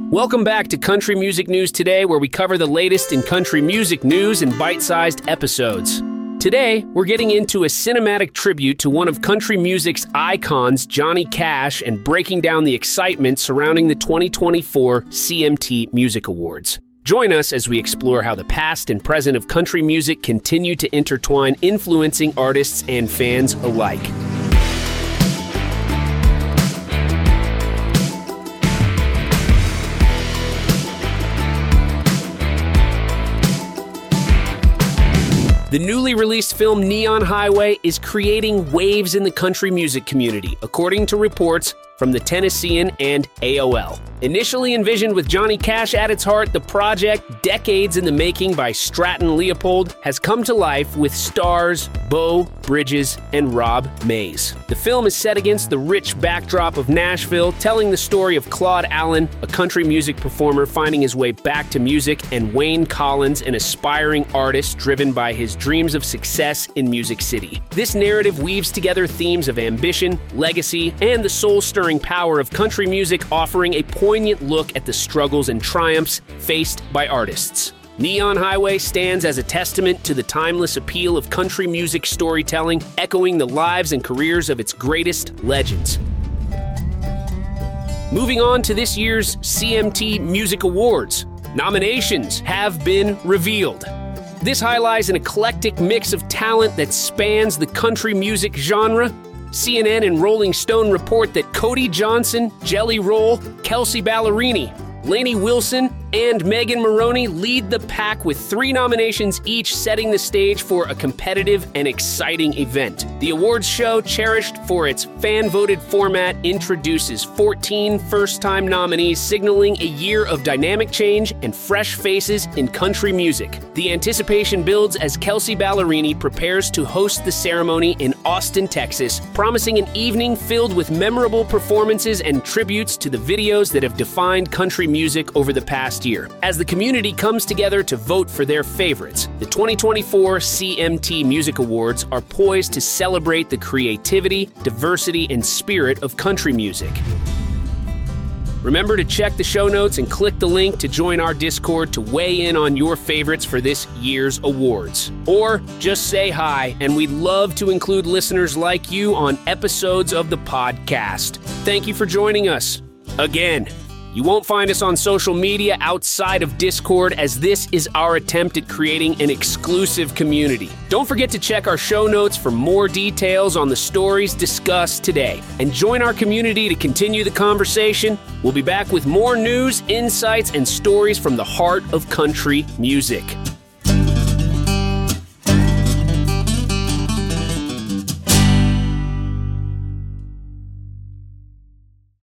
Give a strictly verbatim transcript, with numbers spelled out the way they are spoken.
Welcome back to Country Music News Today, where we cover the latest in country music news in bite-sized episodes. Today, we're getting into a cinematic tribute to one of country music's icons, Johnny Cash, and breaking down the excitement surrounding the twenty twenty-four C M T Music Awards. Join us as we explore how the past and present of country music continue to intertwine, influencing artists and fans alike. The newly released film Neon Highway is creating waves in the country music community, according to reports from the Tennessean and A O L. Initially envisioned with Johnny Cash at its heart, the project, decades in the making by Stratton Leopold, has come to life with stars Beau Bridges and Rob Mays. The film is set against the rich backdrop of Nashville, telling the story of Claude Allen, a country music performer finding his way back to music, and Wayne Collins, an aspiring artist driven by his dreams of success in Music City. This narrative weaves together themes of ambition, legacy, and the soul-stirring power of country music, offering a poignant look at the struggles and triumphs faced by artists. Neon Highway stands as a testament to the timeless appeal of country music storytelling, echoing the lives and careers of its greatest legends. Moving on to this year's C M T Music Awards. Nominations have been revealed. This highlights an eclectic mix of talent that spans the country music genre. C N N and Rolling Stone report that Cody Johnson, Jelly Roll, Kelsea Ballerini, Lainey Wilson, and Megan Moroney lead the pack with three nominations each, setting the stage for a competitive and exciting event. The awards show, cherished for its fan-voted format, introduces fourteen first-time nominees, signaling a year of dynamic change and fresh faces in country music. The anticipation builds as Kelsea Ballerini prepares to host the ceremony in Austin, Texas, promising an evening filled with memorable performances and tributes to the videos that have defined country music over the past year. As the community comes together to vote for their favorites, the twenty twenty-four C M T Music Awards are poised to celebrate the creativity, diversity, and spirit of country music. Remember to check the show notes and click the link to join our Discord to weigh in on your favorites for this year's awards. Or just say hi, and we'd love to include listeners like you on episodes of the podcast. Thank you for joining us. Again, you won't find us on social media outside of Discord, as this is our attempt at creating an exclusive community. Don't forget to check our show notes for more details on the stories discussed today. And join our community to continue the conversation. We'll be back with more news, insights, and stories from the heart of country music.